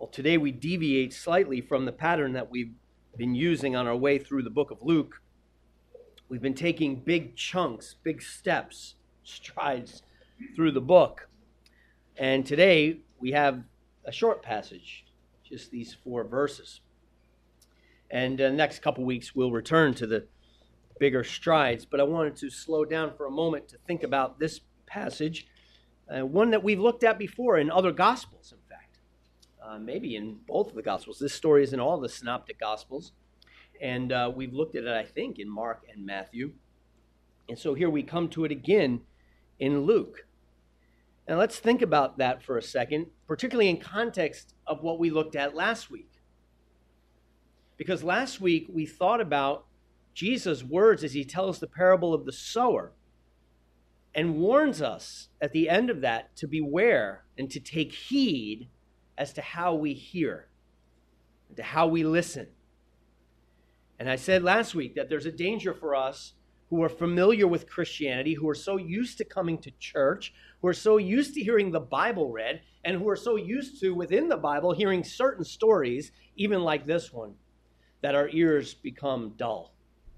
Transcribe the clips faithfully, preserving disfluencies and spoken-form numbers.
Today we deviate slightly from the pattern that we've been using on our way through the book of Luke. We've been taking big chunks, big steps, strides through the book. And today we have a short passage, just these four verses. And the uh, next couple weeks we'll return to the bigger strides. But I wanted to slow down for a moment to think about this passage, uh, one that we've looked at before in other Gospels, in fact. Uh, maybe in both of the Gospels. This story is in all the Synoptic Gospels. And uh, we've looked at it, I think, in Mark and Matthew. And so here we come to it again in Luke. Now let's think about that for a second, particularly in context of what we looked at last week. Because last week we thought about Jesus' words as he tells the parable of the sower and warns us at the end of that to beware and to take heed as to how we hear and to how we listen. And I said last week that there's a danger for us who are familiar with Christianity, who are so used to coming to church, who are so used to hearing the Bible read, and who are so used to, within the Bible, hearing certain stories, even like this one, that our ears become dull.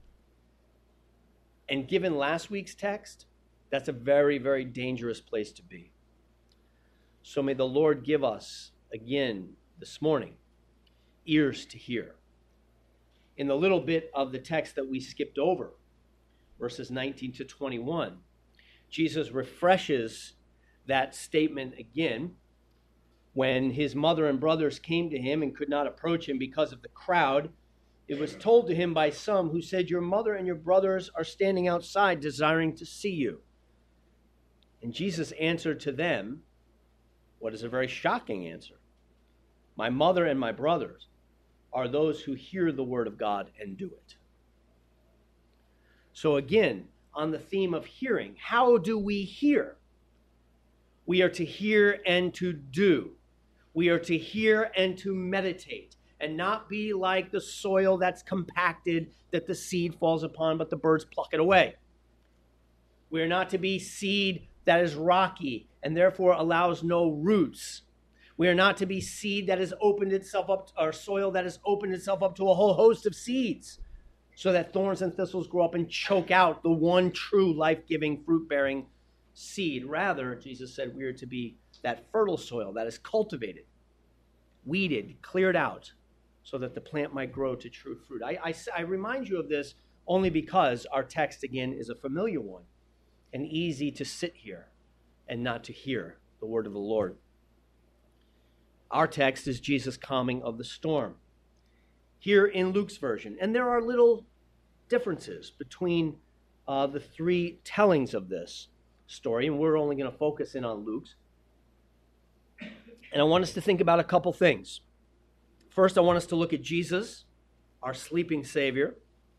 And given last week's text, that's a very, very dangerous place to be. So may the Lord give us, again this morning, ears to hear. In the little bit of the text that we skipped over, verses nineteen to twenty-one, Jesus refreshes that statement again when his mother and brothers came to him and could not approach him because of the crowd. It was told to him by some who said, "Your mother and your brothers are standing outside desiring to see you." And Jesus answered to them what is a very shocking answer. "My mother and my brothers are those who hear the word of God and do it." So again, on the theme of hearing, how do we hear? We are to hear and to do. We are to hear and to meditate, and not be like the soil that's compacted that the seed falls upon, but the birds pluck it away. We are not to be seed that is rocky and therefore allows no roots. We are not to be seed that has opened itself up, or soil that has opened itself up to a whole host of seeds, so that thorns and thistles grow up and choke out the one true life-giving, fruit-bearing seed. Rather, Jesus said we are to be that fertile soil that is cultivated, weeded, cleared out, so that the plant might grow to true fruit. I, I, I remind you of this only because our text, again, is a familiar one and easy to sit here and not to hear the word of the Lord. Our text is Jesus' calming of the storm here in Luke's version. And there are little differences between uh, the three tellings of this story, and we're only going to focus in on Luke's. And I want us to think about a couple things. First, I want us to look at Jesus, our sleeping Savior.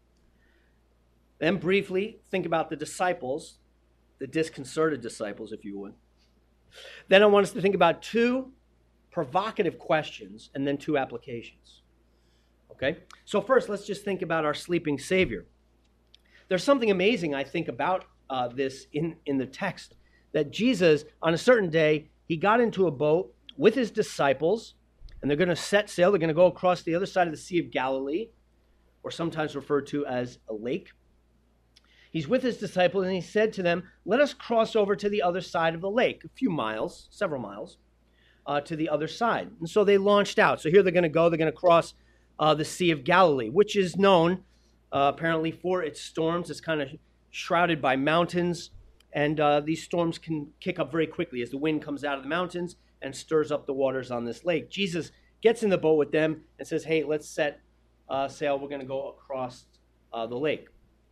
Then briefly think about the disciples, the disconcerted disciples, if you would. Then I want us to think about two provocative questions and then two applications. Okay? So first, let's just think about our sleeping Savior. There's something amazing, I think, about uh, this in, in the text, that Jesus, on a certain day, he got into a boat with his disciples, and they're going to set sail. They're going to go across the other side of the Sea of Galilee, or sometimes referred to as a lake. He's with his disciples, and he said to them, "Let us cross over to the other side of the lake," a few miles, several miles, uh, to the other side. And so they launched out. So here they're going to go. They're going to cross uh, the Sea of Galilee, which is known uh, apparently for its storms. It's kind of shrouded by mountains, and uh, these storms can kick up very quickly as the wind comes out of the mountains and stirs up the waters on this lake. Jesus gets in the boat with them and says, "Hey, let's set uh, sail. We're going to go across uh, the lake."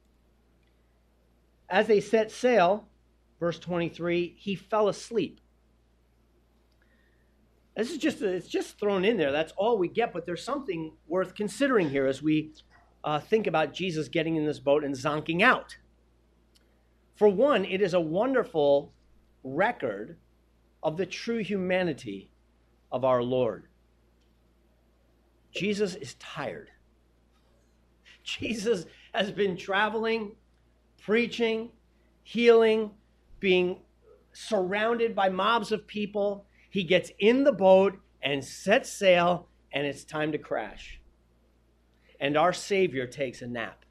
As they set sail, verse twenty-three, he fell asleep. This is just, it's just thrown in there. That's all we get, but there's something worth considering here as we uh, think about Jesus getting in this boat and zonking out. For one, it is a wonderful record of the true humanity of our Lord. Jesus is tired. Jesus has been traveling, preaching, healing, being surrounded by mobs of people. He gets in the boat, and set sail, and it's time to crash. And our Savior takes a nap.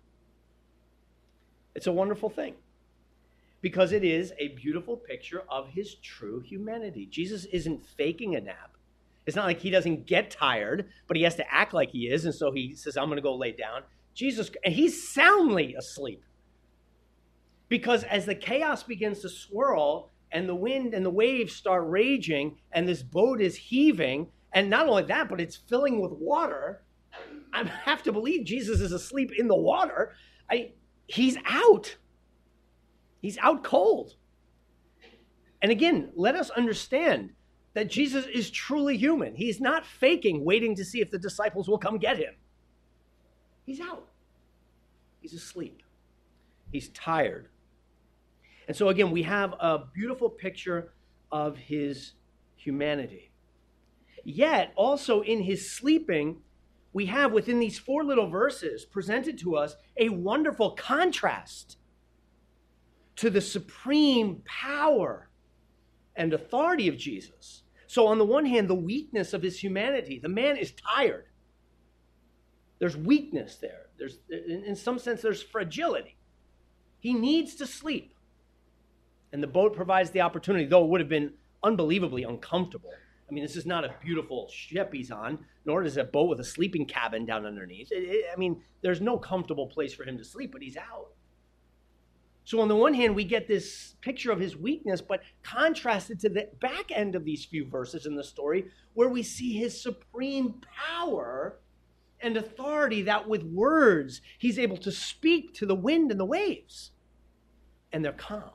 It's a wonderful thing because it is a beautiful picture of his true humanity. Jesus isn't faking a nap. It's not like he doesn't get tired, but he has to act like he is, and so he says, I'm going to go lay down. Jesus, and he's soundly asleep. Because as the chaos begins to swirl, and the wind and the waves start raging, and this boat is heaving, and not only that, but it's filling with water, I have to believe Jesus is asleep in the water. I, he's out. He's out cold. And again, let us understand that Jesus is truly human. He's not faking, waiting to see if the disciples will come get him. He's out. He's asleep. He's tired. And so again, we have a beautiful picture of his humanity. Yet, also in his sleeping, we have within these four little verses presented to us a wonderful contrast to the supreme power and authority of Jesus. So on the one hand, the weakness of his humanity. The man is tired. There's weakness there. There's, in some sense, there's fragility. He needs to sleep. And the boat provides the opportunity, though it would have been unbelievably uncomfortable. I mean, this is not a beautiful ship he's on, nor is it a boat with a sleeping cabin down underneath. It, it, I mean, there's no comfortable place for him to sleep, but he's out. So on the one hand, we get this picture of his weakness, but contrasted to the back end of these few verses in the story, where we see his supreme power and authority, that with words, he's able to speak to the wind and the waves, and they're calm.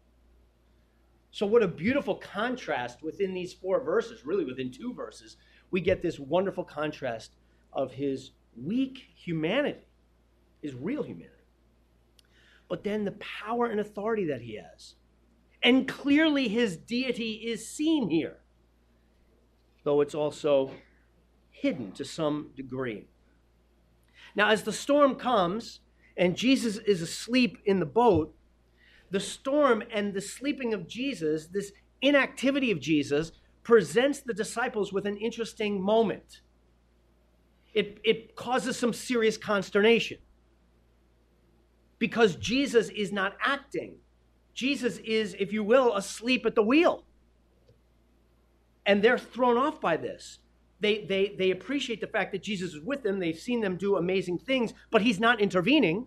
So what a beautiful contrast within these four verses, really within two verses, we get this wonderful contrast of his weak humanity, his real humanity, but then the power and authority that he has. And clearly his deity is seen here, though it's also hidden to some degree. Now, as the storm comes and Jesus is asleep in the boat, the storm and the sleeping of Jesus, this inactivity of Jesus, presents the disciples with an interesting moment. It, it causes some serious consternation because Jesus is not acting. Jesus is, if you will, asleep at the wheel. And they're thrown off by this. They, they, they appreciate the fact that Jesus is with them. They've seen them do amazing things, but he's not intervening.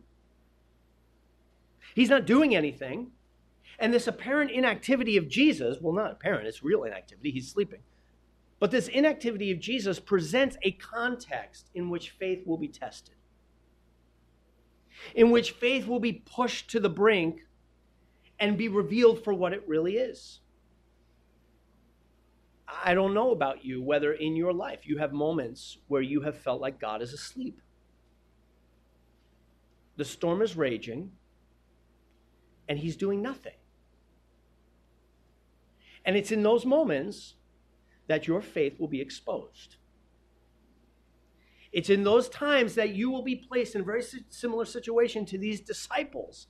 He's not doing anything. And this apparent inactivity of Jesus, well, not apparent, it's real inactivity. He's sleeping. But this inactivity of Jesus presents a context in which faith will be tested, in which faith will be pushed to the brink and be revealed for what it really is. I don't know about you, whether in your life you have moments where you have felt like God is asleep. The storm is raging, and he's doing nothing. And it's in those moments that your faith will be exposed. It's in those times that you will be placed in a very similar situation to these disciples.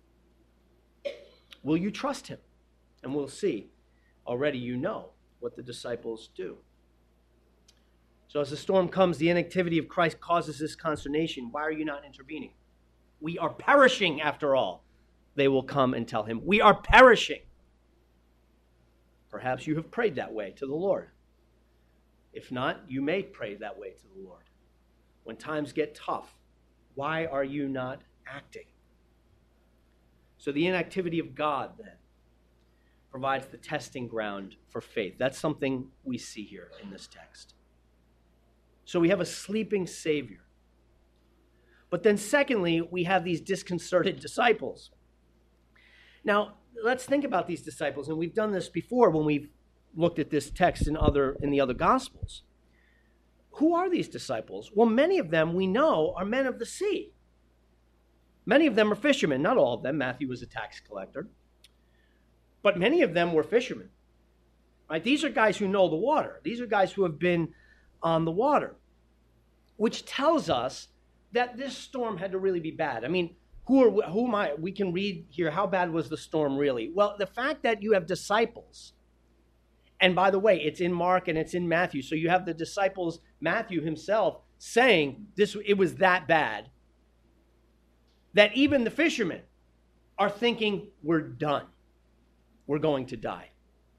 Will you trust him? And we'll see. Already you know what the disciples do. So as the storm comes, the inactivity of Christ causes this consternation. Why are you not intervening? We are perishing after all. They will come and tell him, we are perishing. Perhaps you have prayed that way to the Lord. If not, you may pray that way to the Lord. When times get tough, why are you not acting? So the inactivity of God then provides the testing ground for faith. That's something we see here in this text. So we have a sleeping Savior. But then secondly, we have these disconcerted disciples. Now, let's think about these disciples, and we've done this before when we've looked at this text in other in the other Gospels. Who are these disciples? Well, many of them we know are men of the sea. Many of them are fishermen. Not all of them. Matthew was a tax collector. But many of them were fishermen. Right? These are guys who know the water. These are guys who have been on the water, which tells us that this storm had to really be bad. I mean, Who are who am I? We can read here, how bad was the storm really? Well, the fact that you have disciples And by the way, it's in Mark and it's in Matthew. So you have the disciples, Matthew himself, saying this, it was that bad that even the fishermen are thinking, we're done. We're going to die.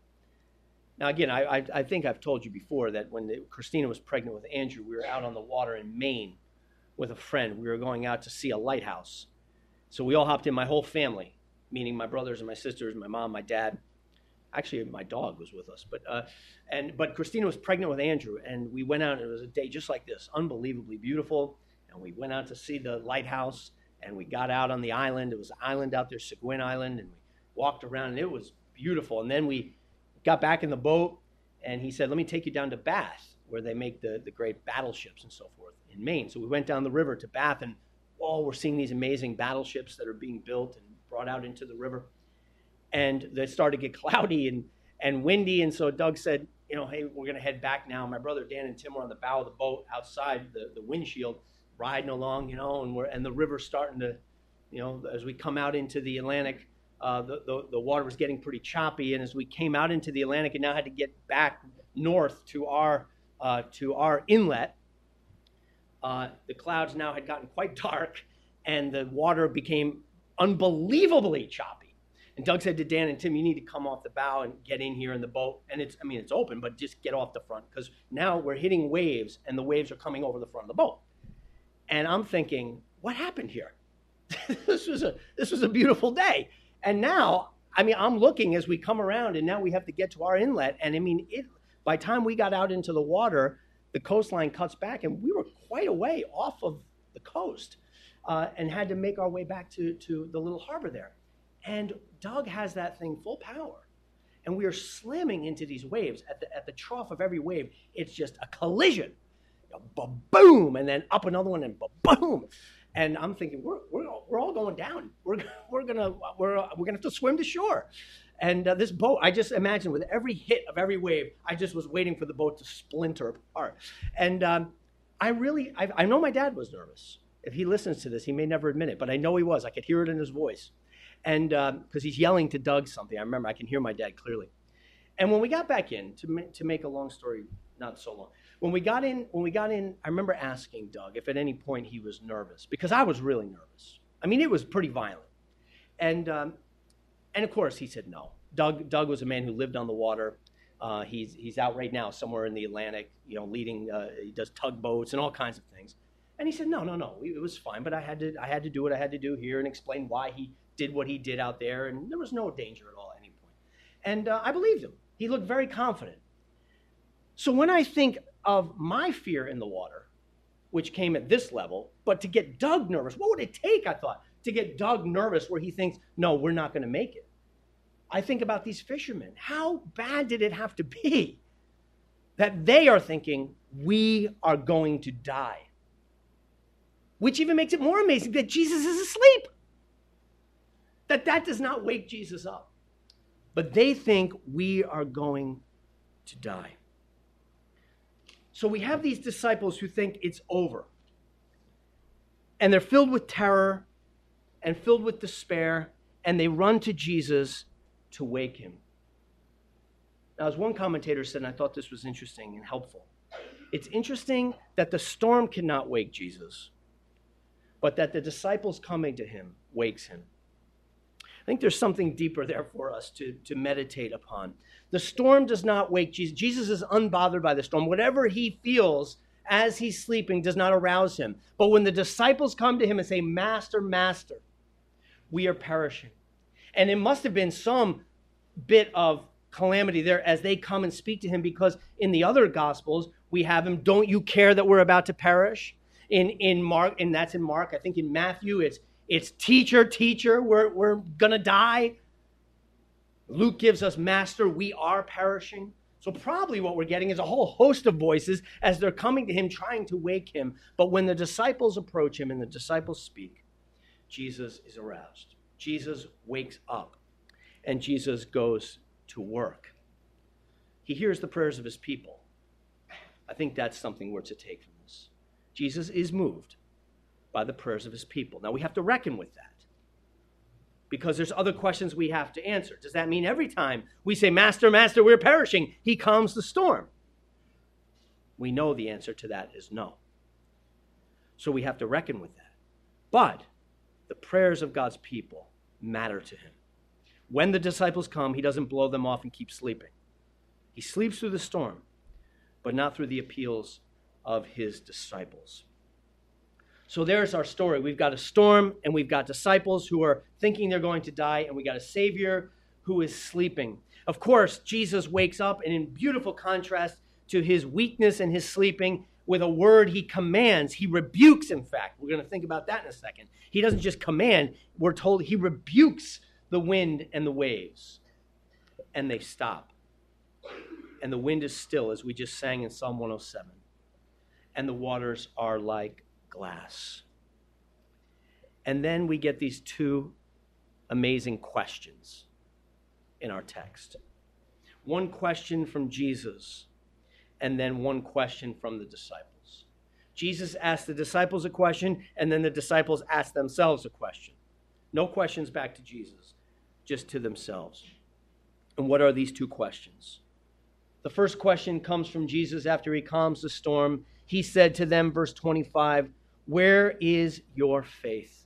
Now, again, I, I, I think I've told you before that when the, Christina was pregnant with Andrew, we were out on the water in Maine with a friend. We were going out to see a lighthouse. So we all hopped in, my whole family, meaning my brothers and my sisters, my mom, my dad. Actually, my dog was with us. But uh, and but Christina was pregnant with Andrew, and we went out, and it was a day just like this, unbelievably beautiful. And we went out to see the lighthouse, and we got out on the island. It was an island out there, Seguin Island, and we walked around, and it was beautiful. And then we got back in the boat, and he said, let me take you down to Bath, where they make the, the great battleships and so forth in Maine. So we went down the river to Bath, and oh, we're seeing these amazing battleships that are being built and brought out into the river. And they started to get cloudy and, and windy, and so Doug said, you know, hey, we're going to head back now. My brother Dan and Tim were on the bow of the boat outside the, the windshield, riding along, you know, and we're and the river's starting to, you know, as we come out into the Atlantic, Uh, the, the, the water was getting pretty choppy, and as we came out into the Atlantic and now had to get back north to our uh, to our inlet, uh, the clouds now had gotten quite dark, and the water became unbelievably choppy. And Doug said to Dan and Tim, you need to come off the bow and get in here in the boat. And it's, I mean, it's open, but just get off the front, because now we're hitting waves, and the waves are coming over the front of the boat. And I'm thinking, what happened here? this was a this was a beautiful day. And now, I mean, I'm looking as we come around, and now we have to get to our inlet. And I mean, it, by the time we got out into the water, the coastline cuts back, and we were quite a way off of the coast uh, and had to make our way back to, to the little harbor there. And Doug has that thing full power. And we are slamming into these waves. At the, at the trough of every wave, it's just a collision. Ba-boom! And then up another one, and ba-boom! And I'm thinking, we're we're all, we're all going down. We're we're gonna we're we're gonna have to swim to shore. And uh, this boat, I just imagine with every hit of every wave, I just was waiting for the boat to splinter apart. And um, I really, I, I know my dad was nervous. If he listens to this, he may never admit it, but I know he was. I could hear it in his voice, and because um, he's yelling to Doug something. I remember I can hear my dad clearly. And when we got back in, to ma- to make a long story not so long. When we got in, when we got in, I remember asking Doug if at any point he was nervous, because I was really nervous. I mean, it was pretty violent. And um, and of course he said no. Doug Doug was a man who lived on the water. Uh, he's he's out right now somewhere in the Atlantic, you know, leading. Uh, he does tugboats and all kinds of things. And he said no, no, no. It was fine, but I had to I had to do what I had to do here and explain why he did what he did out there, and there was no danger at all at any point. And uh, I believed him. He looked very confident. So when I think of my fear in the water, which came at this level, but to get Doug nervous, what would it take, I thought, to get Doug nervous where he thinks, no, we're not going to make it? I think about these fishermen. How bad did it have to be that they are thinking, we are going to die? Which even makes it more amazing that Jesus is asleep. That that does not wake Jesus up. But they think we are going to die. So we have these disciples who think it's over. And they're filled with terror and filled with despair, and they run to Jesus to wake him. Now, as one commentator said, and I thought this was interesting and helpful, it's interesting that the storm cannot wake Jesus, but that the disciples coming to him wakes him. I think there's something deeper there for us to, to meditate upon. The storm does not wake Jesus. Jesus is unbothered by the storm. Whatever he feels as he's sleeping does not arouse him. But when the disciples come to him and say, Master, Master, we are perishing. And it must have been some bit of calamity there as they come and speak to him, because in the other Gospels, we have him, don't you care that we're about to perish? In, in Mark, and that's in Mark. I think in Matthew, it's It's teacher, teacher, we're, we're going to die. Luke gives us, Master, we are perishing. So probably what we're getting is a whole host of voices as they're coming to him, trying to wake him. But when the disciples approach him and the disciples speak, Jesus is aroused. Jesus wakes up, and Jesus goes to work. He hears the prayers of his people. I think that's something we're to take from this. Jesus is moved by the prayers of his people. Now, we have to reckon with that. because there's other questions we have to answer. Does that mean every time we say, Master, Master, we're perishing, he calms the storm? We know the answer to that is no. So we have to reckon with that. But the prayers of God's people matter to him. When the disciples come, he doesn't blow them off and keep sleeping. He sleeps through the storm, but not through the appeals of his disciples. So there's our story. We've got a storm, and we've got disciples who are thinking they're going to die, and we got a Savior who is sleeping. Of course, Jesus wakes up, and in beautiful contrast to his weakness and his sleeping, with a word he commands, he rebukes, in fact. We're going to think about that in a second. He doesn't just command. We're told he rebukes the wind and the waves, and they stop. And the wind is still, as we just sang in Psalm one oh seven. And the waters are like glass. And then we get these two amazing questions in our text. One question from Jesus, and then one question from the disciples. Jesus asked the disciples a question, and then the disciples asked themselves a question. No questions back to Jesus, just to themselves. And what are these two questions? The first question comes from Jesus after he calms the storm. He said to them, verse twenty-five, "Where is your faith?"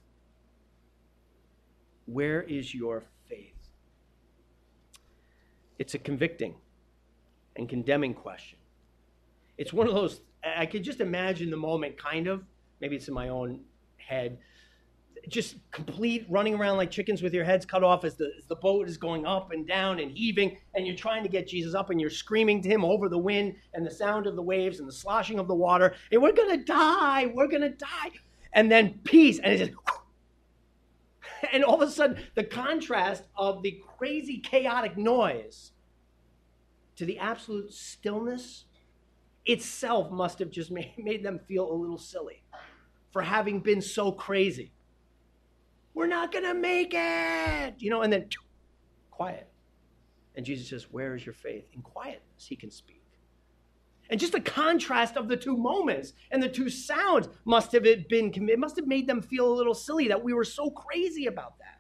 Where is your faith? It's a convicting and condemning question. It's one of those, I could just imagine the moment, kind of, maybe it's in my own head, just complete running around like chickens with your heads cut off as the, as the boat is going up and down and heaving, and you're trying to get Jesus up, and you're screaming to him over the wind and the sound of the waves and the sloshing of the water, and we're going to die, we're going to die. And then peace, and it's just, and all of a sudden, the contrast of the crazy, chaotic noise to the absolute stillness itself must have just made, made them feel a little silly for having been so crazy. We're not going to make it, you know, and then quiet. And Jesus says, where is your faith? In quietness, he can speak. And just the contrast of the two moments and the two sounds must have been, it must have made them feel a little silly that we were so crazy about that.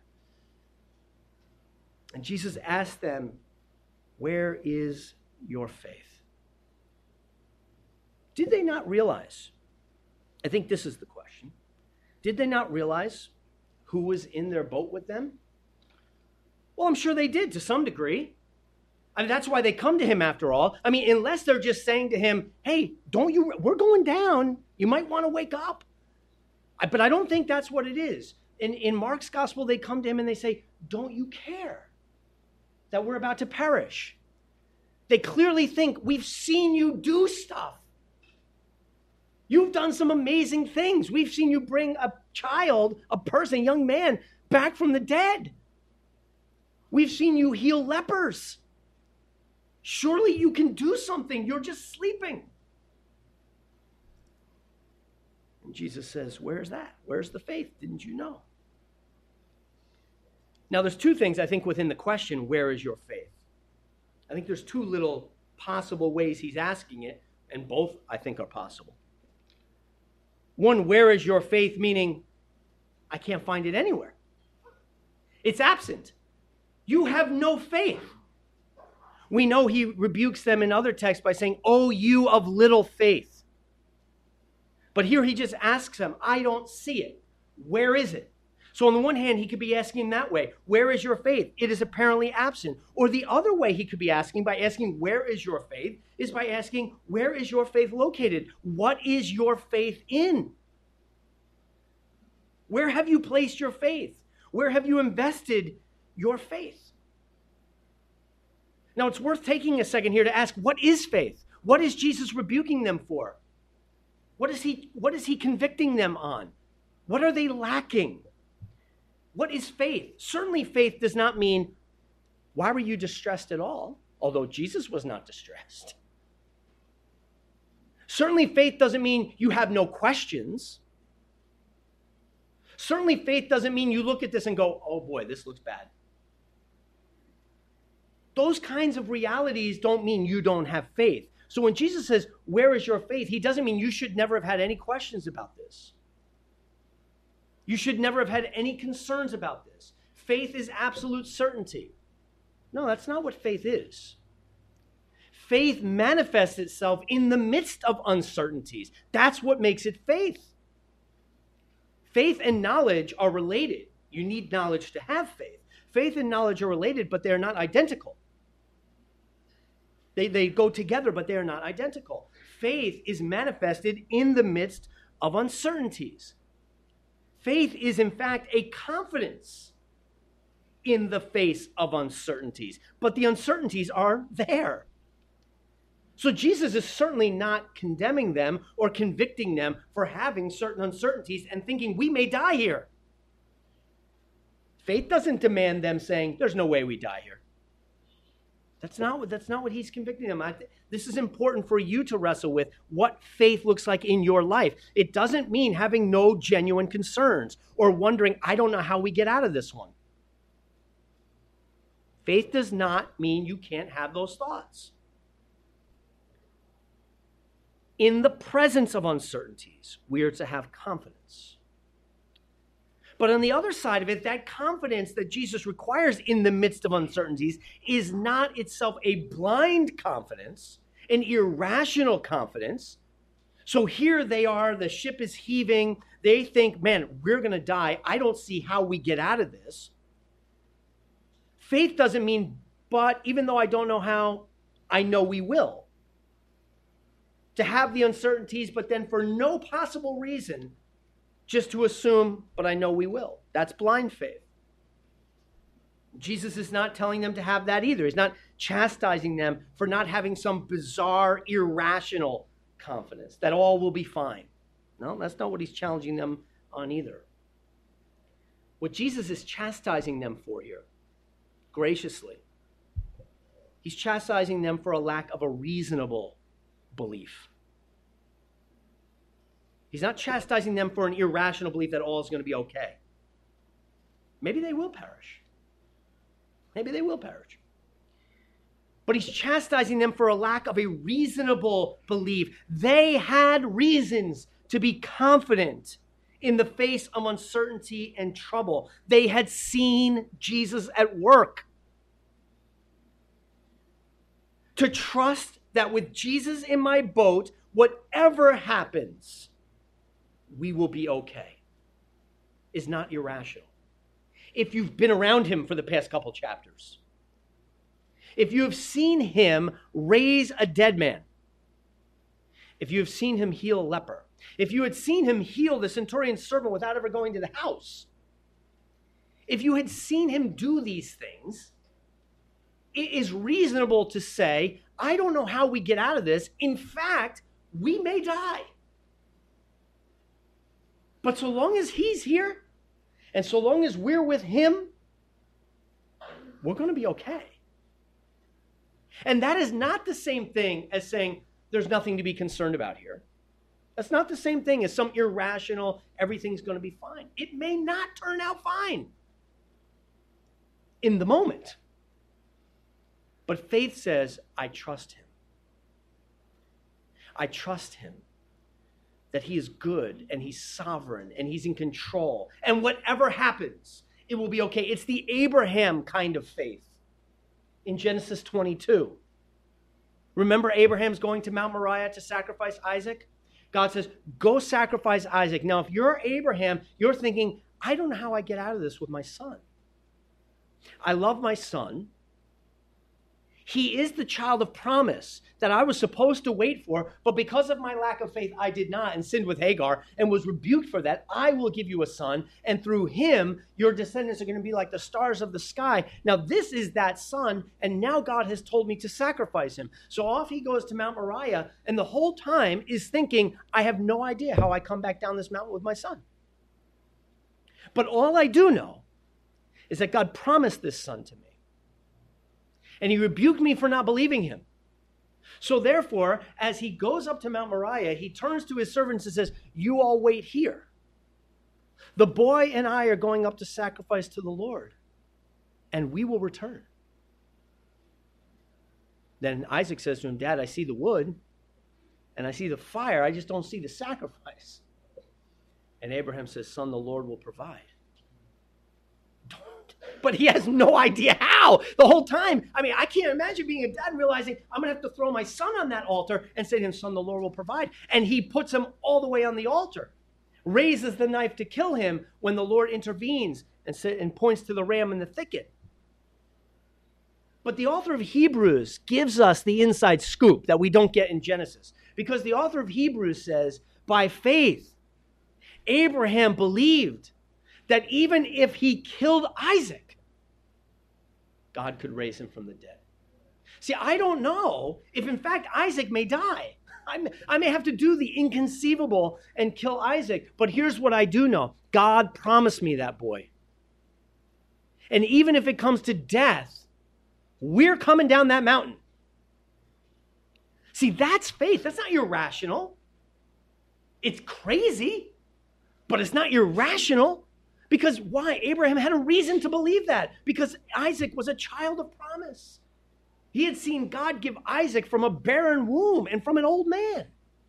And Jesus asked them, where is your faith? Did they not realize? I think this is the question. Did they not realize who was in their boat with them? Well, I'm sure they did to some degree. I mean, that's why they come to him after all. I mean, unless they're just saying to him, hey, don't you, we're going down. You might want to wake up. I, but I don't think that's what it is. In, in Mark's gospel, they come to him and they say, don't you care that we're about to perish? They clearly think, we've seen you do stuff. You've done some amazing things. We've seen you bring a child, a person, a young man, back from the dead. We've seen you heal lepers. Surely you can do something. You're just sleeping. And Jesus says, where's that? Where's the faith? Didn't you know? Now, there's two things, I think, within the question, where is your faith? I think there's two little possible ways he's asking it, and both, I think, are possible. One, where is your faith? Meaning, I can't find it anywhere. It's absent. You have no faith. We know he rebukes them in other texts by saying, oh, you of little faith. But here he just asks them, I don't see it. Where is it? So on the one hand, he could be asking that way, where is your faith? It is apparently absent. Or the other way he could be asking by asking, where is your faith? Is by asking, where is your faith located? What is your faith in? Where have you placed your faith? Where have you invested your faith? Now, it's worth taking a second here to ask, what is faith? What is Jesus rebuking them for? What is he, what is he convicting them on? What are they lacking? What is faith? Certainly faith does not mean, why were you distressed at all? Although Jesus was not distressed. Certainly faith doesn't mean you have no questions. Certainly faith doesn't mean you look at this and go, oh boy, this looks bad. Those kinds of realities don't mean you don't have faith. So when Jesus says, where is your faith? He doesn't mean you should never have had any questions about this. You should never have had any concerns about this. faith is absolute certainty. No, that's not what faith is. Faith manifests itself in the midst of uncertainties. That's what makes it faith. Faith and knowledge are related. You need knowledge to have faith. Faith and knowledge are related, but they're not identical. They, they go together, but they are not identical. Faith is manifested in the midst of uncertainties. Faith is, in fact, a confidence in the face of uncertainties, but the uncertainties are there. So Jesus is certainly not condemning them or convicting them for having certain uncertainties and thinking we may die here. Faith doesn't demand them saying, there's no way we die here. That's not what, that's not what he's convicting them. I, this is important for you to wrestle with what faith looks like in your life. It doesn't mean having no genuine concerns or wondering, I don't know how we get out of this one. Faith does not mean you can't have those thoughts. In the presence of uncertainties, we are to have confidence. But on the other side of it, that confidence that Jesus requires in the midst of uncertainties is not itself a blind confidence, an irrational confidence. So here they are, the ship is heaving. They think, man, we're going to die. I don't see how we get out of this. Faith doesn't mean, but even though I don't know how, I know we will. To have the uncertainties, but then for no possible reason, just to assume, but I know we will. That's blind faith. Jesus is not telling them to have that either. He's not chastising them for not having some bizarre, irrational confidence that all will be fine. No, that's not what he's challenging them on either. What Jesus is chastising them for here, graciously, he's chastising them for a lack of a reasonable belief. He's not chastising them for an irrational belief that all is going to be okay. Maybe they will perish. Maybe they will perish. But he's chastising them for a lack of a reasonable belief. They had reasons to be confident in the face of uncertainty and trouble. They had seen Jesus at work. To trust that with Jesus in my boat, whatever happens, we will be okay, is not irrational. If you've been around him for the past couple chapters, if you have seen him raise a dead man, if you have seen him heal a leper, if you had seen him heal the centurion's servant without ever going to the house, if you had seen him do these things, it is reasonable to say, I don't know how we get out of this. In fact, we may die. But so long as he's here, and so long as we're with him, we're going to be okay. And that is not the same thing as saying there's nothing to be concerned about here. That's not the same thing as some irrational, everything's going to be fine. It may not turn out fine in the moment. But faith says, I trust him. I trust him that he is good and he's sovereign and he's in control. And whatever happens, it will be okay. It's the Abraham kind of faith in Genesis twenty-two. Remember Abraham's going to Mount Moriah to sacrifice Isaac? God says, go sacrifice Isaac. Now, if you're Abraham, you're thinking, I don't know how I get out of this with my son. I love my son. He is the child of promise that I was supposed to wait for, but because of my lack of faith, I did not and sinned with Hagar and was rebuked for that. I will give you a son, and through him, your descendants are going to be like the stars of the sky. Now, this is that son, and now God has told me to sacrifice him. So off he goes to Mount Moriah, and the whole time is thinking, I have no idea how I come back down this mountain with my son. But all I do know is that God promised this son to me. And he rebuked me for not believing him. So therefore, as he goes up to Mount Moriah, he turns to his servants and says, you all wait here. The boy and I are going up to sacrifice to the Lord, and we will return. Then Isaac says to him, Dad, I see the wood, and I see the fire. I just don't see the sacrifice. And Abraham says, son, the Lord will provide. Don't, but he has no idea how. The whole time, I mean, I can't imagine being a dad and realizing I'm going to have to throw my son on that altar and say to him, son, the Lord will provide. And he puts him all the way on the altar, raises the knife to kill him when the Lord intervenes and, say, and points to the ram in the thicket. But the author of Hebrews gives us the inside scoop that we don't get in Genesis, because the author of Hebrews says, by faith, Abraham believed that even if he killed Isaac, God could raise him from the dead. See, I don't know if, in fact, Isaac may die. I may, I may have to do the inconceivable and kill Isaac. But here's what I do know. God promised me that boy. And even if it comes to death, we're coming down that mountain. See, that's faith. That's not irrational. It's crazy, but it's not irrational. Because why? Abraham had a reason to believe that. Because Isaac was a child of promise. He had seen God give Isaac from a barren womb and from an old man.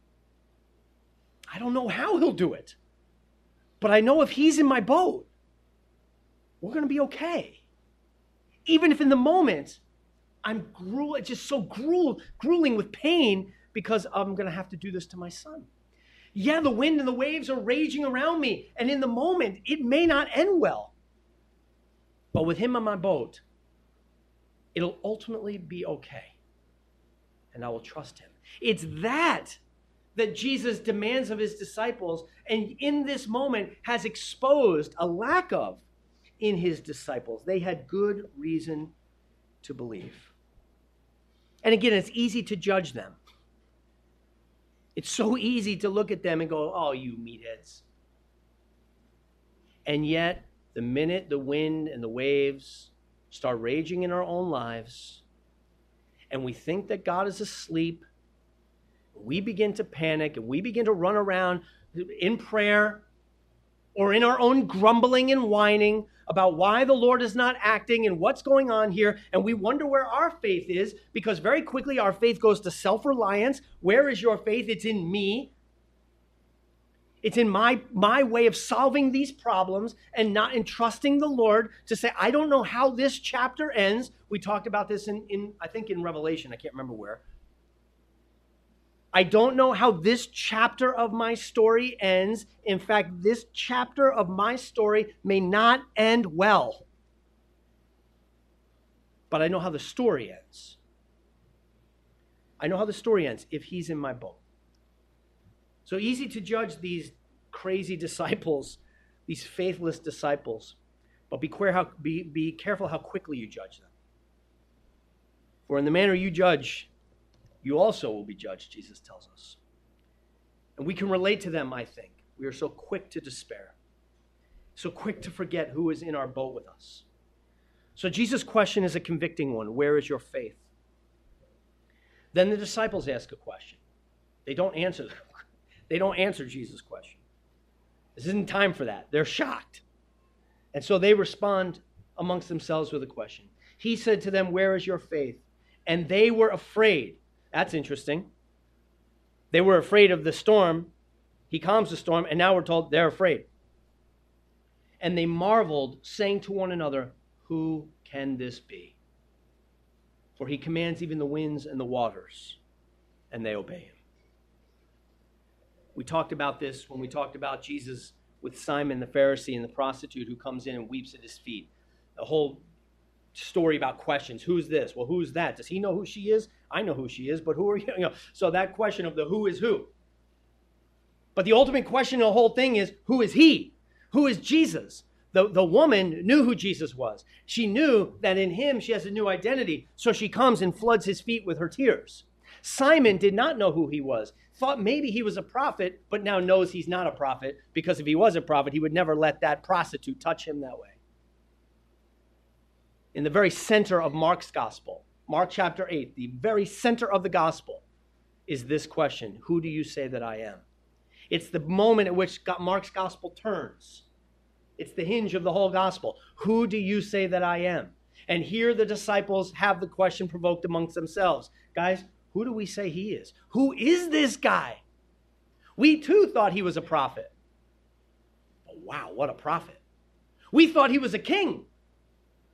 I don't know how he'll do it. But I know if he's in my boat, we're going to be okay. Even if in the moment, I'm gruel, just so gruel, grueling with pain because I'm going to have to do this to my son. Yeah, the wind and the waves are raging around me. And in the moment, it may not end well. But with him on my boat, it'll ultimately be okay. And I will trust him. It's that that Jesus demands of his disciples, and in this moment has exposed a lack of in his disciples. They had good reason to believe. And again, it's easy to judge them. It's so easy to look at them and go, oh, you meatheads. And yet, the minute the wind and the waves start raging in our own lives, and we think that God is asleep, we begin to panic and we begin to run around in prayer or in our own grumbling and whining about why the Lord is not acting and what's going on here, and we wonder where our faith is, because very quickly our faith goes to self-reliance. Where is your faith? It's in me. It's in my, my way of solving these problems and not entrusting the Lord to say, I don't know how this chapter ends. We talked about this in, in I think in Revelation. I can't remember where. I don't know how this chapter of my story ends. In fact, this chapter of my story may not end well. But I know how the story ends. I know how the story ends if he's in my boat. So easy to judge these crazy disciples, these faithless disciples. But be, queer how, be, be careful how quickly you judge them. For in the manner you judge, you also will be judged, Jesus tells us. And we can relate to them, I think. We are so quick to despair, so quick to forget who is in our boat with us. So Jesus' question is a convicting one. Where is your faith? Then the disciples ask a question. They don't answer them. They don't answer Jesus' question. This isn't time for that. They're shocked. And so they respond amongst themselves with a question. He said to them, where is your faith? And they were afraid. That's interesting. They were afraid of the storm. He calms the storm, and now we're told they're afraid. And they marveled, saying to one another, who can this be? For he commands even the winds and the waters, and they obey him. We talked about this when we talked about Jesus with Simon the Pharisee and the prostitute who comes in and weeps at his feet. The whole story about questions. Who's this? Well, who's that? Does he know who she is? I know who she is, but who are you? you know, so that question of the who is who. But the ultimate question of the whole thing is, who is he? Who is Jesus? The, the woman knew who Jesus was. She knew that in him she has a new identity, so she comes and floods his feet with her tears. Simon did not know who he was. Thought maybe he was a prophet, but now knows he's not a prophet, because if he was a prophet, he would never let that prostitute touch him that way. In the very center of Mark's gospel, Mark chapter eight, the very center of the gospel is this question: who do you say that I am? It's the moment at which Mark's gospel turns. It's the hinge of the whole gospel. Who do you say that I am? And here the disciples have the question provoked amongst themselves. Guys, who do we say he is? Who is this guy? We too thought he was a prophet. But wow, what a prophet. We thought he was a king.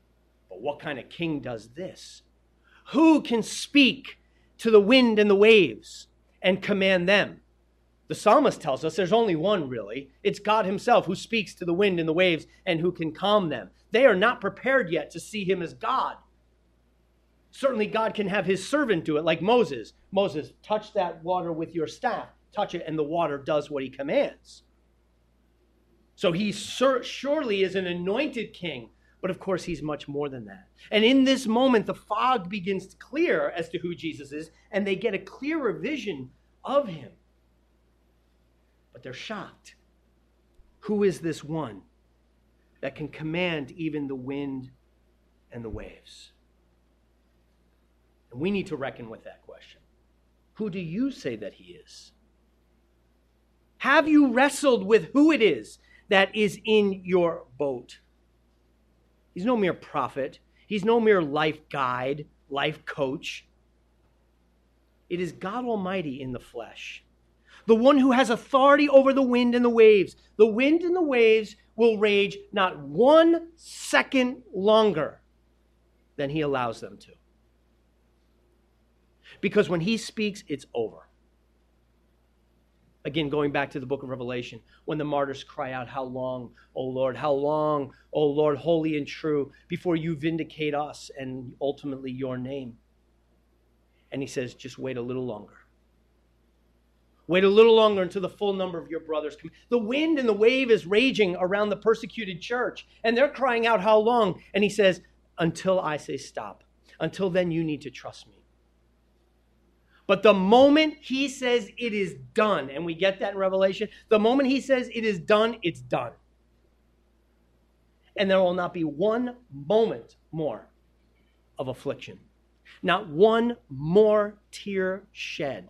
But what kind of king does this? Who can speak to the wind and the waves and command them? The psalmist tells us there's only one, really. It's God himself who speaks to the wind and the waves and who can calm them. They are not prepared yet to see him as God. Certainly God can have his servant do it, like Moses. Moses, touch that water with your staff. Touch it, and the water does what he commands. So he sur- surely is an anointed king, but of course he's much more than that. And in this moment, the fog begins to clear as to who Jesus is, and they get a clearer vision of him. But they're shocked. Who is this one that can command even the wind and the waves? And we need to reckon with that question. Who do you say that he is? Have you wrestled with who it is that is in your boat? He's no mere prophet. He's no mere life guide, life coach. It is God Almighty in the flesh. The one who has authority over the wind and the waves. The wind and the waves will rage not one second longer than he allows them to. Because when he speaks, it's over. Again, going back to the book of Revelation, when the martyrs cry out, how long, O Lord, how long, O Lord, holy and true, before you vindicate us and ultimately your name. And he says, just wait a little longer. Wait a little longer until the full number of your brothers come. The wind and the wave is raging around the persecuted church, and they're crying out, how long? And he says, until I say stop. Until then, you need to trust me. But the moment he says it is done, and we get that in Revelation, the moment he says it is done, it's done. And there will not be one moment more of affliction. Not one more tear shed.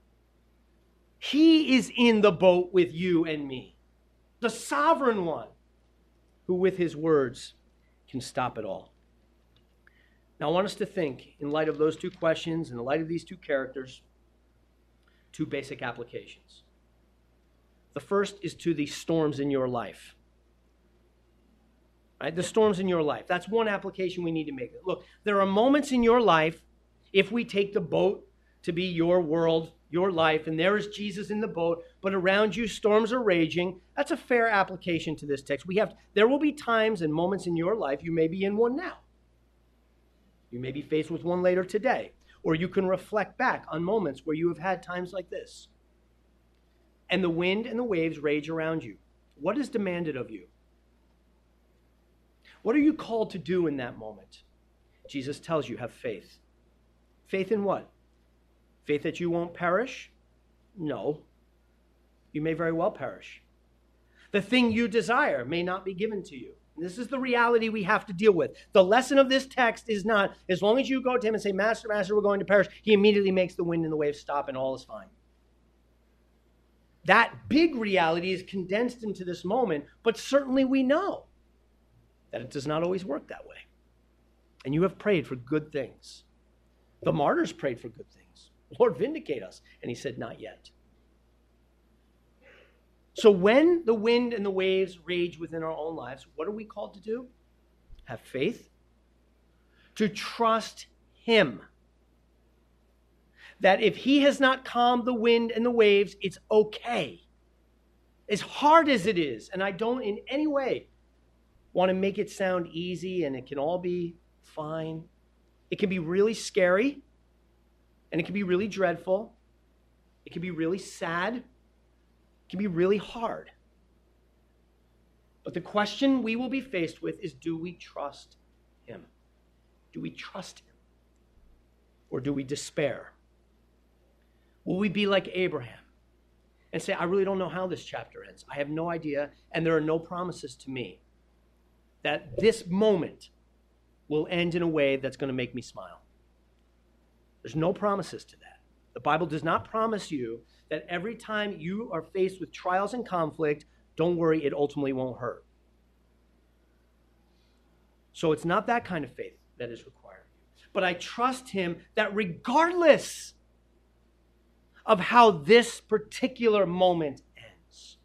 He is in the boat with you and me. The sovereign one who with his words can stop it all. Now I want us to think, in light of those two questions, in the light of these two characters, two basic applications. The first is to the storms in your life. Right? The storms in your life. That's one application we need to make. Look, there are moments in your life, if we take the boat to be your world, your life, and there is Jesus in the boat, but around you storms are raging. That's a fair application to this text. We have, there will be times and moments in your life, you may be in one now. You may be faced with one later today, or you can reflect back on moments where you have had times like this. And the wind and the waves rage around you. What is demanded of you? What are you called to do in that moment? Jesus tells you, have faith. Faith in what? Faith that you won't perish? No. You may very well perish. The thing you desire may not be given to you. This is the reality we have to deal with. The lesson of this text is not, as long as you go to him and say, Master, Master, we're going to perish, he immediately makes the wind and the waves stop and all is fine. That big reality is condensed into this moment, but certainly we know that it does not always work that way. And you have prayed for good things. The martyrs prayed for good things. Lord, vindicate us. And he said, not yet. So when the wind and the waves rage within our own lives, what are we called to do? Have faith. To trust him. That if he has not calmed the wind and the waves, it's okay. As hard as it is, and I don't in any way want to make it sound easy and it can all be fine. It can be really scary, and it can be really dreadful. It can be really sad. It can be really hard. But the question we will be faced with is, do we trust him? Do we trust him? Or do we despair? Will we be like Abraham and say, I really don't know how this chapter ends. I have no idea, and there are no promises to me that this moment will end in a way that's going to make me smile. There's no promises to that. The Bible does not promise you that every time you are faced with trials and conflict, don't worry, it ultimately won't hurt. So it's not that kind of faith that is required. But I trust him that regardless of how this particular moment ends,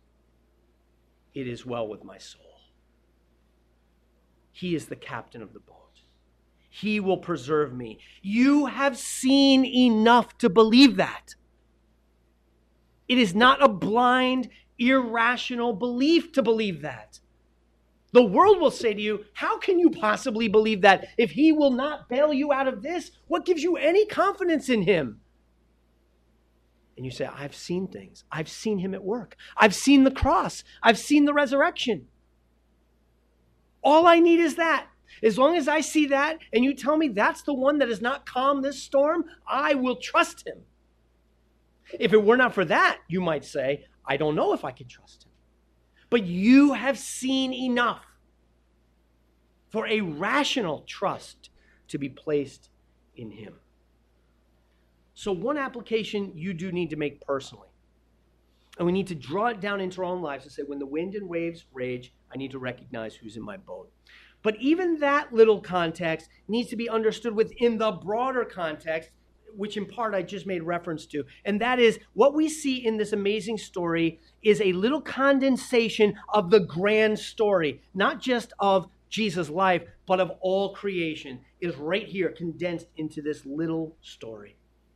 it is well with my soul. He is the captain of the boat. He will preserve me. You have seen enough to believe that. It is not a blind, irrational belief to believe that. The world will say to you, how can you possibly believe that? If he will not bail you out of this, what gives you any confidence in him? And you say, I've seen things. I've seen him at work. I've seen the cross. I've seen the resurrection. All I need is that. As long as I see that and you tell me that's the one that has not calmed this storm, I will trust him. If it were not for that, you might say, I don't know if I can trust him. But you have seen enough for a rational trust to be placed in him. So one application you do need to make personally, and we need to draw it down into our own lives and say, when the wind and waves rage, I need to recognize who's in my boat. But even that little context needs to be understood within the broader context, which in part I just made reference to. And that is what we see in this amazing story is a little condensation of the grand story, not just of Jesus' life, but of all creation is right here condensed into this little story.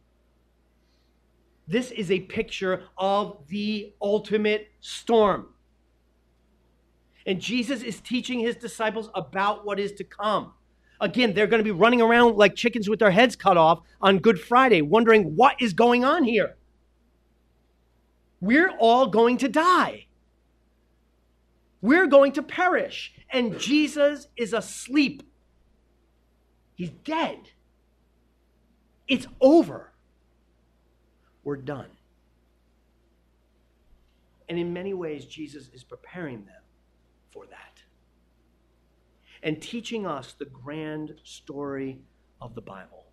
This is a picture of the ultimate storm. And Jesus is teaching his disciples about what is to come. Again, they're going to be running around like chickens with their heads cut off on Good Friday, wondering what is going on here. We're all going to die. We're going to perish. And Jesus is asleep. He's dead. It's over. We're done. And in many ways, Jesus is preparing them for that. And teaching us the grand story of the Bible.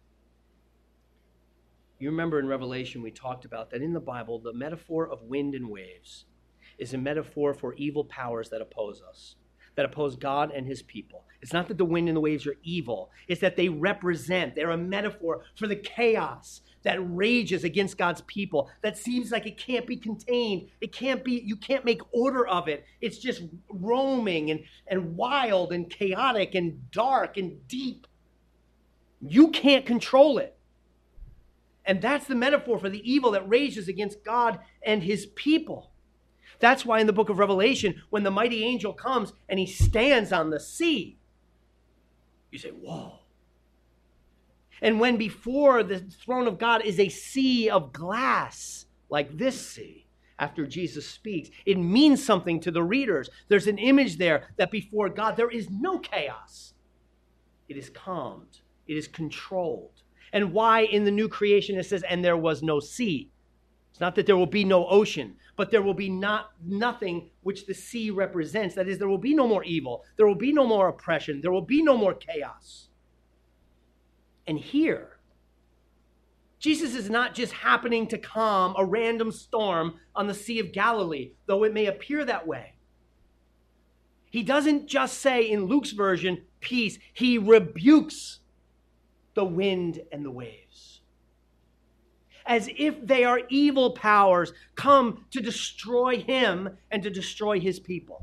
You remember in Revelation we talked about that in the Bible, the metaphor of wind and waves is a metaphor for evil powers that oppose us, that oppose God and his people. It's not that the wind and the waves are evil. It's that they represent, they're a metaphor for the chaos that rages against God's people, that seems like it can't be contained. It can't be, you can't make order of it. It's just roaming and, and wild and chaotic and dark and deep. You can't control it. And that's the metaphor for the evil that rages against God and his people. That's why in the book of Revelation, when the mighty angel comes and he stands on the sea, you say, whoa. And when before the throne of God is a sea of glass, like this sea, after Jesus speaks, it means something to the readers. There's an image there that before God, there is no chaos. It is calmed. It is controlled. And why in the new creation it says, and there was no sea. It's not that there will be no ocean, but there will be not nothing which the sea represents. That is, there will be no more evil. There will be no more oppression. There will be no more chaos. And here, Jesus is not just happening to calm a random storm on the Sea of Galilee, though it may appear that way. He doesn't just say in Luke's version, peace. He rebukes the wind and the waves, as if they are evil powers come to destroy him and to destroy his people.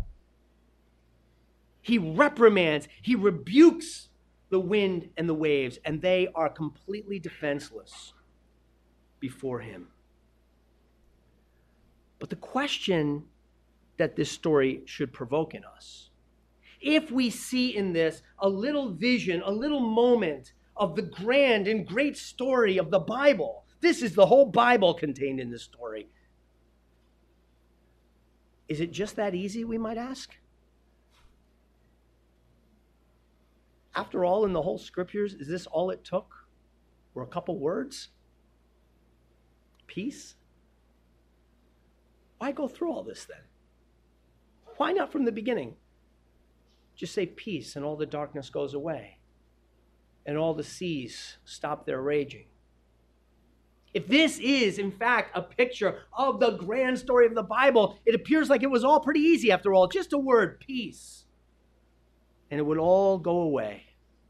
He reprimands, he rebukes the wind and the waves, and they are completely defenseless before him. But the question that this story should provoke in us, if we see in this a little vision, a little moment of the grand and great story of the Bible, this is the whole Bible contained in this story. Is it just that easy, we might ask? After all, in the whole scriptures, is this all it took? Were a couple words? Peace? Why go through all this then? Why not from the beginning? Just say peace and all the darkness goes away. And all the seas stop their raging. If this is, in fact, a picture of the grand story of the Bible, it appears like it was all pretty easy after all. Just a word, peace. And it would all go away.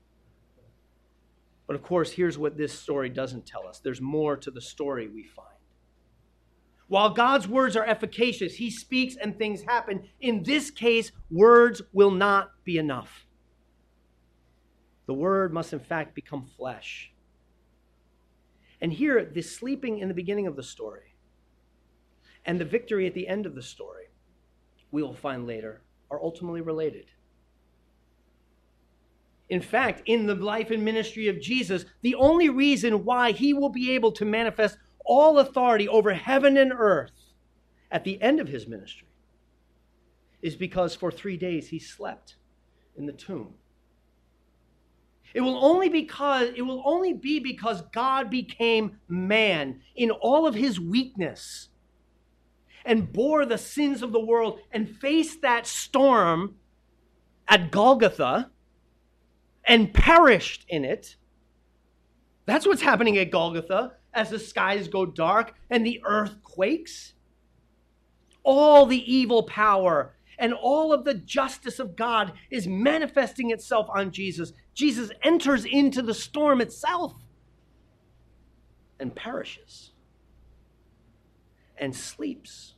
But of course, here's what this story doesn't tell us. There's more to the story we find. While God's words are efficacious, he speaks and things happen. In this case, words will not be enough. The Word must in fact become flesh. And here, the sleeping in the beginning of the story and the victory at the end of the story, we will find later, are ultimately related. In fact, in the life and ministry of Jesus, the only reason why he will be able to manifest all authority over heaven and earth at the end of his ministry is because for three days he slept in the tomb. It will only because it will only be because God became man in all of his weakness and bore the sins of the world and faced that storm at Golgotha and perished in it. That's what's happening at Golgotha as the skies go dark and the earth quakes. All the evil power and all of the justice of God is manifesting itself on Jesus. Jesus enters into the storm itself and perishes and sleeps.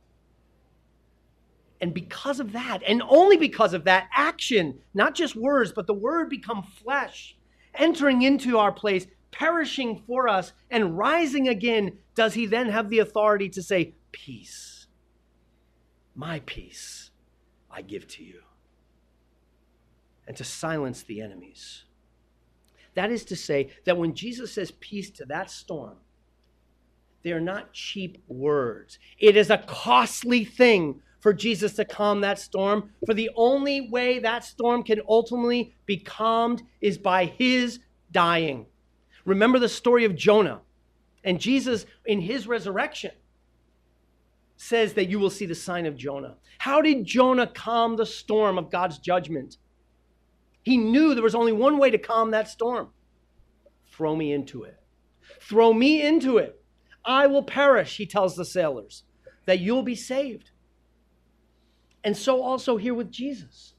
And because of that, and only because of that, action, not just words, but the Word become flesh, entering into our place, perishing for us, and rising again, does he then have the authority to say, peace, my peace, I give to you, and to silence the enemies. That is to say that when Jesus says peace to that storm, they are not cheap words. It is a costly thing for Jesus to calm that storm. For the only way that storm can ultimately be calmed is by his dying. Remember the story of Jonah. And Jesus, in his resurrection, says that you will see the sign of Jonah. How did Jonah calm the storm of God's judgment? He knew there was only one way to calm that storm. Throw me into it. Throw me into it. I will perish, he tells the sailors, that you'll be saved. And so also here with Jesus.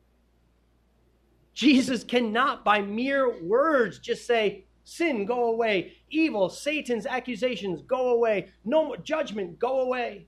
Jesus cannot, by mere words, just say, sin, go away. Evil, Satan's accusations, go away. No more judgment, go away.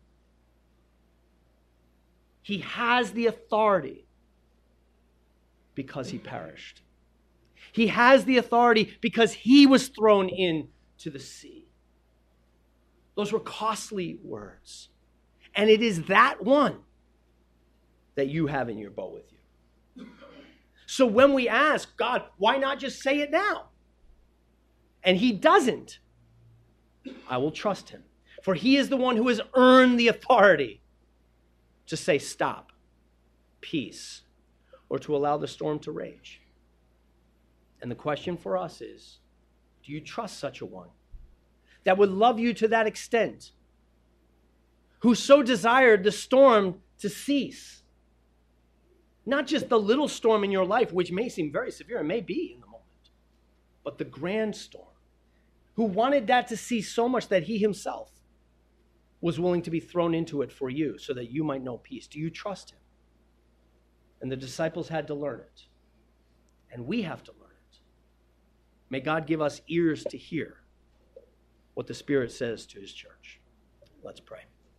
He has the authority because he perished. He has the authority because he was thrown into the sea. Those were costly words. And it is that one that you have in your boat with you. So when we ask, God, why not just say it now? And he doesn't. I will trust him. For he is the one who has earned the authority to say stop, peace, or to allow the storm to rage. And the question for us is, do you trust such a one that would love you to that extent, who so desired the storm to cease? Not just the little storm in your life, which may seem very severe, and may be in the moment, but the grand storm, who wanted that to cease so much that he himself was willing to be thrown into it for you so that you might know peace. Do you trust him? And the disciples had to learn it, and we have to learn it. May God give us ears to hear what the Spirit says to his church. Let's pray.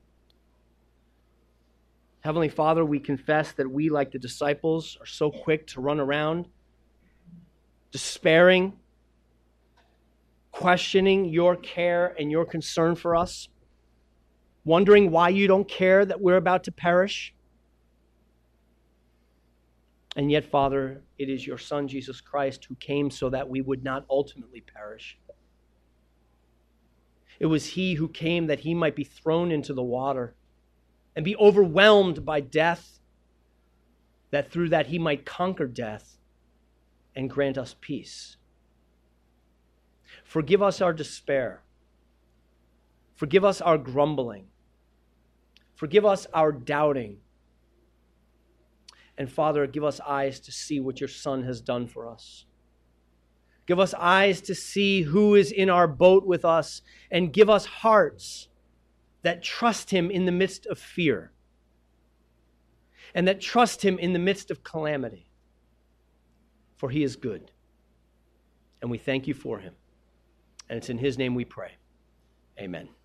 Heavenly Father, we confess that we, like the disciples, are so quick to run around, despairing, questioning your care and your concern for us, wondering why you don't care that we're about to perish. And yet, Father, it is your Son, Jesus Christ, who came so that we would not ultimately perish. It was he who came that he might be thrown into the water and be overwhelmed by death, that through that he might conquer death and grant us peace. Forgive us our despair. Forgive us our grumbling. Forgive us our doubting. And Father, give us eyes to see what your Son has done for us. Give us eyes to see who is in our boat with us, and give us hearts that trust him in the midst of fear, and that trust him in the midst of calamity. For he is good, and we thank you for him. And it's in his name we pray. Amen.